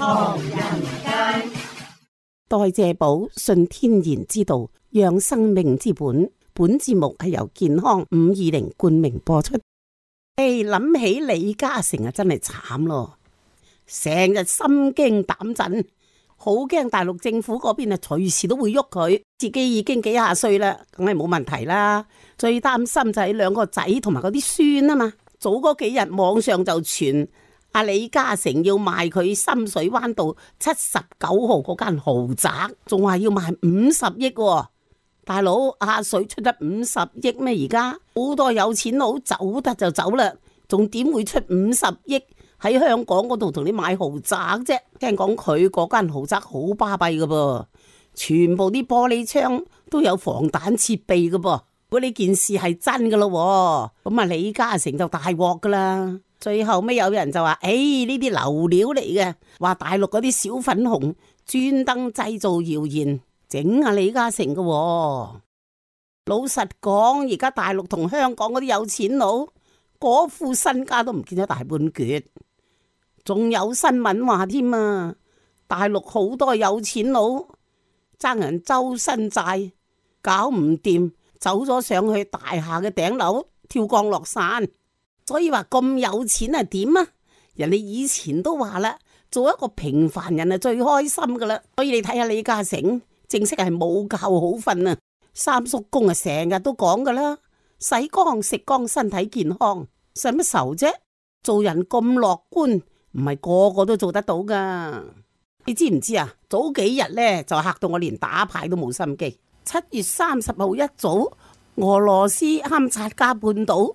唐人街。 代謝寶信天然之道，養生命之本。本節目係由健康520冠名播出。諗起李嘉誠啊，真係慘咯，成日心驚膽震，好驚大陸政府嗰邊啊隨時都會喐佢。自己已經幾廿歲啦，梗係冇問題啦。最擔心就係2個仔同埋嗰啲孫啊嘛。早嗰幾日網上就傳阿李嘉誠要賣佢深水灣道79號嗰間豪宅，仲話要賣50億喎。大佬，阿水出得50億咩？而家好多有錢佬走得就走啦，仲點會出50億喺香港嗰度同你買豪宅啫？聽講佢嗰間豪宅好巴閉噶噃，全部啲玻璃窗都有防彈設備噶噃。如果呢件事係真噶咯，咁啊李嘉誠就大鑊噶啦。最後尾有人就話：呢啲流料嚟嘅，話大陸嗰啲小粉紅專登製造謠言。整啊李嘉誠嘅。老實講，而家大陸同香港嗰啲有錢佬嗰副身家都唔見咗大半橛，仲有新聞話添啊！大陸好多有錢佬爭人周身債，搞唔掂，走咗上去大廈嘅頂樓跳降落傘。所以話咁有錢係點啊？人哋以前都話啦，做一個平凡人係最開心噶啦。所以你睇下李嘉誠。正式係冇覺好瞓啊！三叔公啊，成日都講噶啦，洗光食光，身體健康，使乜愁啫？做人咁樂觀，唔係個個都做得到噶。你知唔知啊？早幾日呢，就嚇到我連打牌都冇心機。7月30號一早，俄羅斯堪察加半島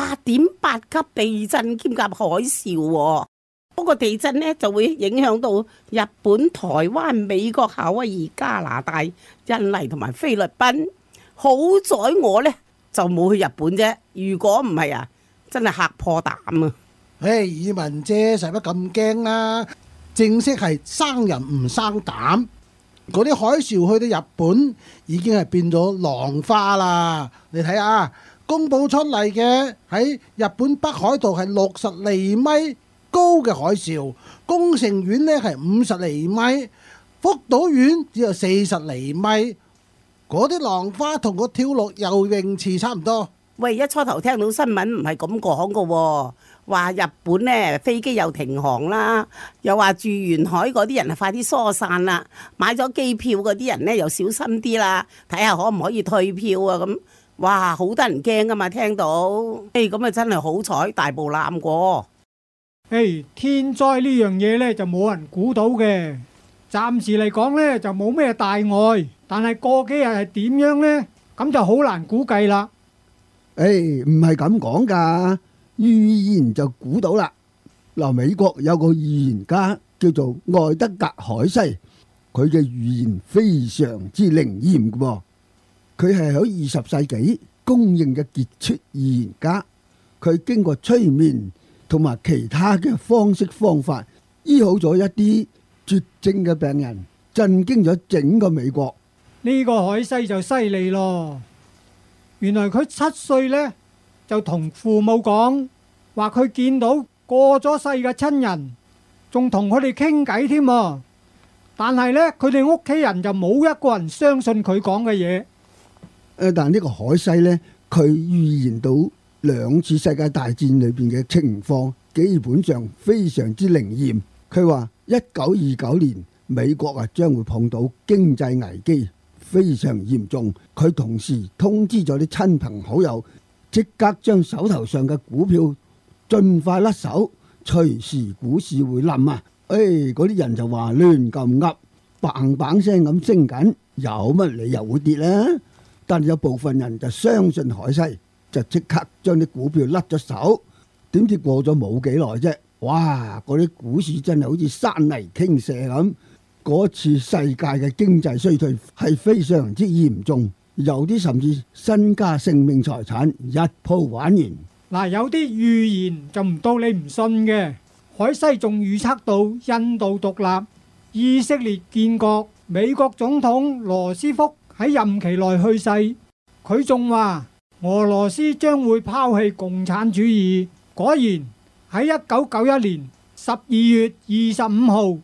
8.8級地震兼夾海嘯。嗰個地震呢，就會影響到日本、台灣、美國、夏威夷、加拿大、印尼同埋菲律賓。好在我呢，就冇去日本啫。如果唔係啊，真係嚇破膽啊！ 以文姐使乜咁驚啦？正式係生人唔生膽。嗰啲海嘯去到日本已經係變咗浪花啦。你睇下，公佈出嚟嘅喺日本北海道係60厘米高嘅海嘯，宮城縣呢係50厘米，福島縣只有40厘米。嗰啲浪花同個跳落游泳池差唔多。 喂，一初頭聽到新聞唔係咁講噶，話日本呢飛機又停航啦，又話住沿海嗰啲人啊快啲疏散啦，買咗機票嗰啲人呢又小心啲啦，睇下可唔可以退票啊咁。哇，好得人驚噶嘛，聽到。咁啊真係好彩，大步攬過。 天災呢樣嘢呢就冇人估到嘅，暫時嚟講呢就冇咩大礙，但係過幾日係點樣呢？咁就好難估計啦。 唔係咁講噶，預言就估到啦。嗱，美國有個預言家叫做愛德格海西，佢嘅預言非常之靈驗嘅。佢係喺20世紀公認嘅傑出預言家，佢經過催眠同埋其他嘅方式方法，醫好咗一啲絕症嘅病人，震驚咗整個美國。 呢個海西就犀利咯，原來佢7歲呢，就同父母講話，佢見到過咗世嘅親人，仲同佢哋傾偈添。但係呢，佢哋屋企人就冇一個人相信佢講嘅嘢。 但呢個海西呢，佢預言到2次世界大戰裏邊嘅情況，基本上非常之靈驗。佢話1929年美國將會碰到經濟危機，非常嚴重。佢同時通知咗啲親朋好友，即刻將手頭上嘅股票盡快甩手，隨時股市會冧啊！嗰啲人就話亂咁噏，砰砰聲咁升緊，有乜理由會跌呢？但有部分人就相信海西，就即刻將啲股票甩咗手。點知過咗冇幾耐啫，哇！嗰啲股市真係好似山泥傾瀉咁。嗰次世界嘅經濟衰退係非常之嚴重，有啲甚至身家性命財產一鋪玩完。 嗱，有啲預言就唔到你唔信嘅。海西仲預測到印度獨立、以色列建國、美國總統羅斯福喺任期內去世。佢仲話俄羅斯將會拋棄共產主義。果然喺1991年12月25號，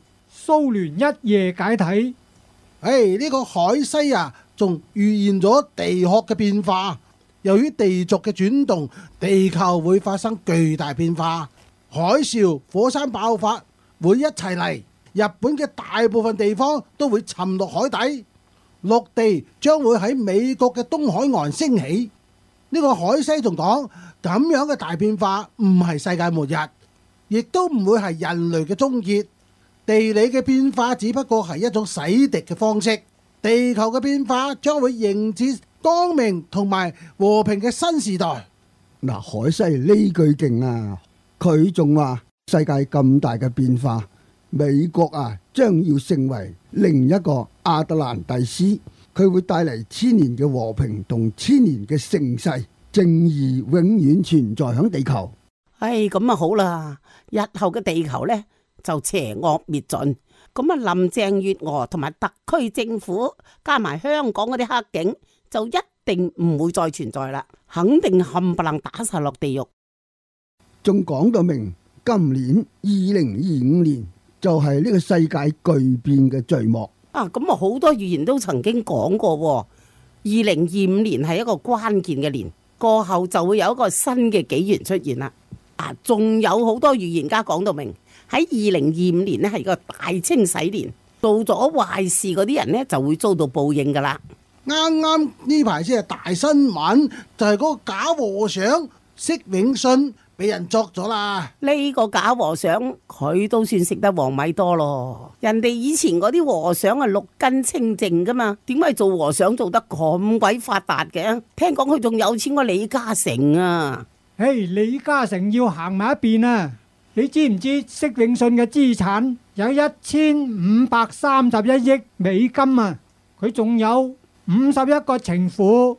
蘇聯一夜解體。 呢個海西啊，仲預言咗地殼嘅變化。由於地軸嘅轉動，地球會發生巨大變化，海嘯、火山爆發會一齊嚟。日本嘅大部分地方都會沉落海底，陸地將會喺美國嘅東海岸升起。呢個海西仲講，咁樣嘅大變化唔係世界末日，亦都唔會係人類嘅終結。地理嘅變化只不過係一種洗滌嘅方式，地球嘅變化將會迎接光明同埋和平嘅新時代。 嗱，海西呢句勁啊，佢仲話世界咁大嘅變化，美國啊將要成為另一個亞特蘭蒂斯，佢會帶嚟千年嘅和平同千年嘅盛世，正義永遠存在響地球。 咁啊好啦，日後嘅地球呢，就邪惡滅盡，咁啊林鄭月娥同埋特區政府加埋香港嗰啲黑警就一定唔會再存在啦，肯定冚唪唥打晒落地獄。 仲講到明今年2025年就係呢個世界巨變嘅序幕啊！咁啊好多預言都曾經講過，2025年係一個關鍵嘅年，過後就會有一個新嘅紀元出現啦。仲有好多預言家講到明喺2025年呢係個大清洗年，做咗壞事嗰啲人呢就會遭到報應噶啦。 啱啱呢排先係大新聞，就係嗰個假和尚釋永信俾人捉咗啦。 呢個假和尚佢都算食得黃米多咯，人哋以前嗰啲和尚係六根清淨噶嘛，點解做和尚做得咁鬼發達嘅？聽講佢仲有錢過李嘉誠啊！ 李嘉誠要行埋一邊啊！你知唔知釋永信嘅資產有1531億美金啊？佢仲有51個情婦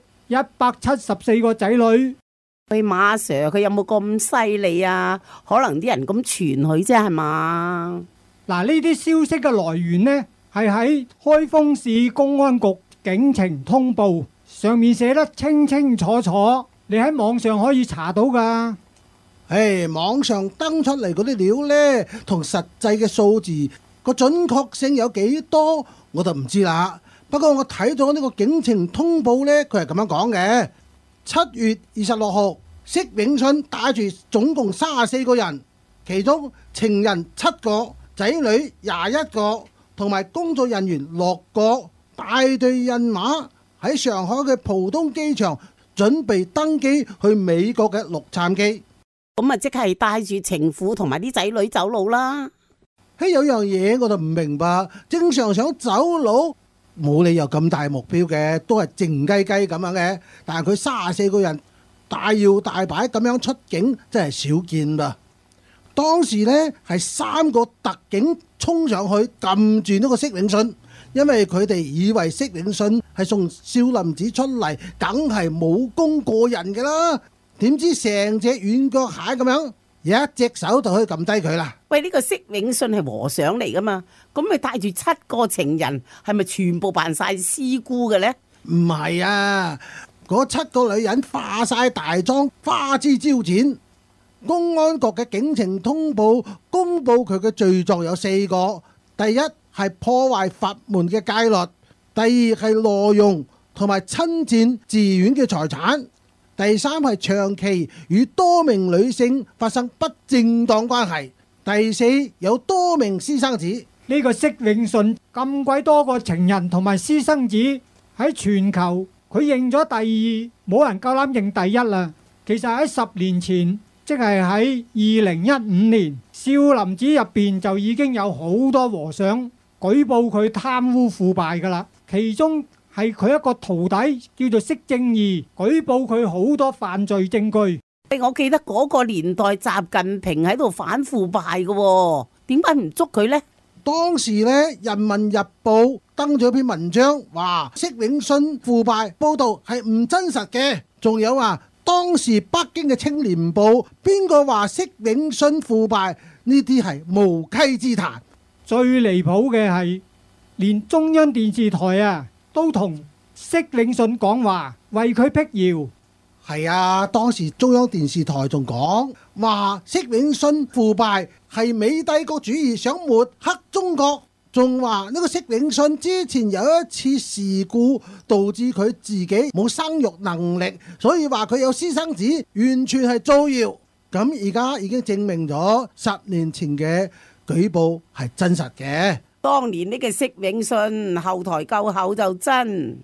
，174個仔女。 馬 Sir 佢有冇咁犀利啊？可能啲人咁傳佢啫，係嘛？ 嗱，呢啲消息嘅來源呢，係喺開封市公安局警情通報上面寫得清清楚楚，你喺網上可以查到噶。 網上登出嚟嗰啲料呢，同實際嘅數字個準確性有幾多，我就唔知啦。不過我睇咗呢個警情通報呢，佢係咁樣講嘅：7月26號，釋永信帶住總共34個人，其中情人7個，仔女21個，同埋工作人員6個，帶隊人馬喺上海嘅浦東機場準備登機去美國嘅洛杉磯。 咁啊，即係帶住情婦同埋啲仔女走佬啦。 有樣嘢我就唔明白，正常想走佬冇理由咁大目標嘅，都係靜雞雞咁樣嘅。但係佢34個人大搖大擺咁樣出境，真係少見啦。當時呢係3個特警衝上去撳住呢個釋永信，因為佢哋以為釋永信係送少林寺出嚟，梗係武功過人㗎啦。點知成隻軟腳蟹咁樣，一隻手就可以撳低佢啦。 喂，呢個釋永信係和尚嚟噶嘛？咁佢帶住7個情人，係咪全部扮晒師姑嘅呢？ 唔係啊，嗰7個女人化晒大妝，花枝招展。公安局嘅警情通報公佈佢嘅罪狀有4個：第一係破壞佛門嘅戒律；第二係挪用同埋侵佔寺院嘅財產。第三係長期與多名女性發生不正當關係。第四有多名私生子。 呢個釋永信咁鬼多個情人同埋私生子喺全球，佢認咗第2，冇人夠膽認第1啦。其實喺10年前，即係喺2015年，少林寺入邊就已經有好多和尚舉報佢貪污腐敗噶啦，其中係佢一個徒弟叫做釋正義，舉報佢好多犯罪證據。 我記得嗰個年代習近平喺度反腐敗嘅，點解唔捉佢呢？ 當時呢，《人民日報》登咗篇文章，話釋永信腐敗報道係唔真實嘅。仲有話當時北京嘅青年報，邊個話釋永信腐敗？呢啲係無稽之談。 最離譜嘅係，連中央電視台啊都同釋永信講話，為佢闢謠。 係啊，當時中央電視台仲講話釋永信腐敗係美帝國主義想抹黑中國， 仲話呢個釋永信之前有一次事故，導致佢自己冇生育能力，所以話佢有私生子，完全係造謠。咁而家已經證明咗10年前嘅舉報係真實嘅。 當年呢個釋永信後台夠厚就真。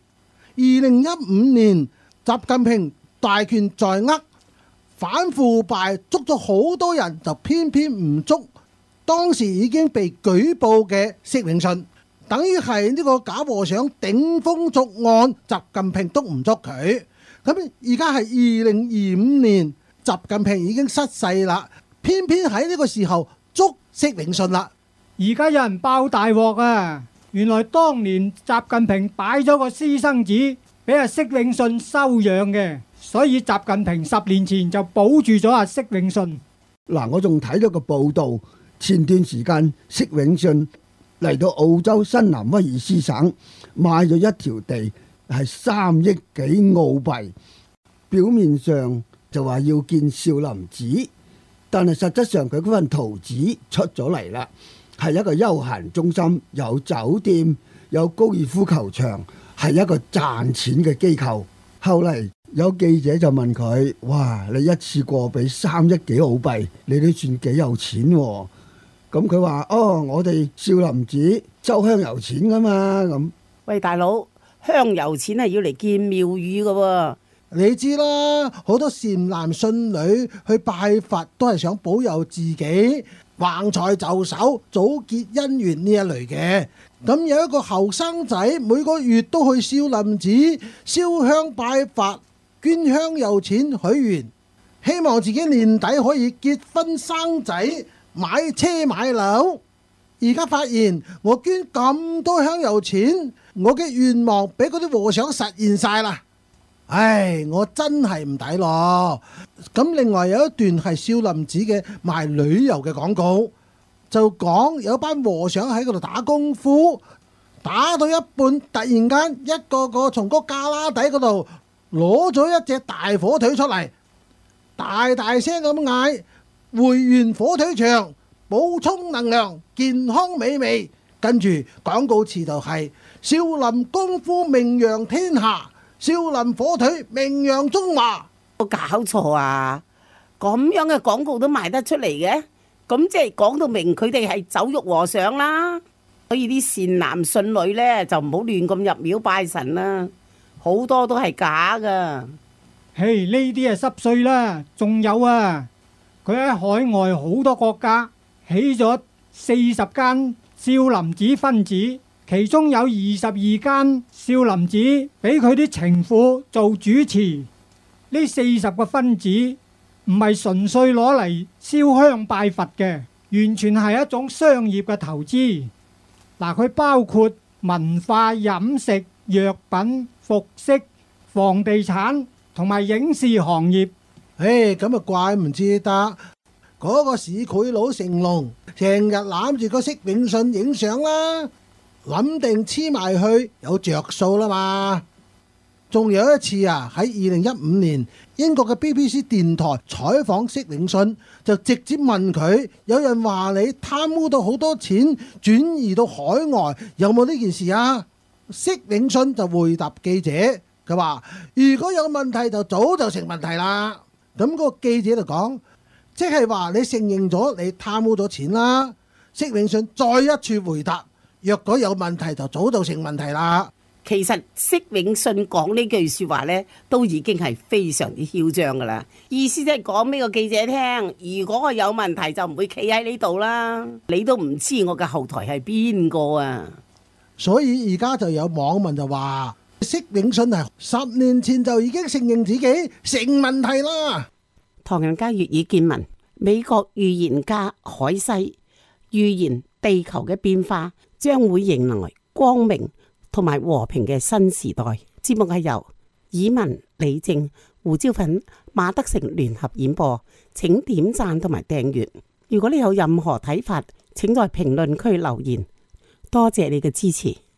2015年習近平大權在握，反腐敗捉咗好多人，就偏偏唔捉當時已經被舉報嘅釋永信，等於係呢個假和尚頂風作案，習近平都唔捉佢。咁而家係2025年，習近平已經失勢啦，偏偏喺呢個時候捉釋永信啦。 而家有人爆大鑊啊！原來當年習近平擺咗個私生子俾阿釋永信收養嘅，所以習近平10年前就保住咗阿釋永信。 嗱，我仲睇到個報道，前段時間釋永信嚟到澳洲新南威爾斯省買咗一條地，係3億幾澳幣，表面上就話要建少林寺，但係實質上佢嗰份圖紙出咗嚟啦，係一個休閒中心，有酒店，有高爾夫球場，係一個賺錢嘅機構。後嚟有記者就問佢：哇，你一次過俾3億幾澳幣，你都算幾有錢喎？咁佢話：哦，我哋少林寺收香油錢噶嘛。咁喂，大佬，香油錢係要嚟建廟宇噶喎。 你知啦，好多善男信女去拜佛都係想保佑自己橫財就手、早結姻緣呢一類嘅。咁有一個後生仔每個月都去少林寺燒香拜佛、捐香油錢許願，希望自己年底可以結婚生仔、買車買樓。而家發現我捐咁多香油錢，我嘅願望俾嗰啲和尚實現晒啦。唉，我真係唔抵咯。咁另外有一段係少林寺嘅賣旅遊嘅廣告，就講有班和尚喺嗰度打功夫，打到一半，突然間一個個從個架拉底嗰度攞咗一隻大火腿出嚟，大大聲咁嗌：回元火腿腸，補充能量，健康美味。跟住廣告詞就係：少林功夫名揚天下，少林火腿名揚中華。 有搞錯啊！咁樣嘅廣告都賣得出嚟嘅，咁即係講到明佢哋係走肉和尚啦。所以啲善男信女呢，就唔好亂咁入廟拜神啦，好多都係假噶。 嘿，呢啲係濕碎啦，仲有啊，佢喺海外好多國家起咗40間少林寺分寺，其中有22間少林寺俾佢啲情婦做主持。呢40個分寺唔係純粹攞嚟燒香拜佛嘅，完全係一種商業嘅投資。嗱，佢包括文化、飲食、藥品、服飾、房地產同埋影視行業。 咁啊怪唔知得嗰個市儈佬成龍成日攬住個釋永信影相啦，諗定黐埋去有着數啦嘛。仲有一次啊，喺2015年，英國嘅 BBC 電台採訪釋永信，就直接問佢：有人話你貪污到好多錢，轉移到海外，有冇呢件事啊？釋永信就回答記者，佢話：如果有問題就早就成問題啦。咁個記者就講，即係話你承認咗你貪污咗錢啦。釋永信再一次回答：若果有問題就早就成問題啦。 其實釋永信講呢句說話呢，都已經係非常之囂張噶啦。意思即係講俾個記者聽，如果我有問題就唔會企喺呢度啦。你都唔知我嘅後台係邊個啊？ 所以而家就有網民就話，釋永信係10年前就已經承認自己成問題啦。 唐人街粵語見聞，美國預言家海西預言地球嘅變化將會迎來光明同埋和平嘅新時代。節目係由以文、李正、胡椒粉、馬德成聯合演播，請點讚同埋訂閱。如果你有任何睇法，請在評論區留言。多謝你嘅支持。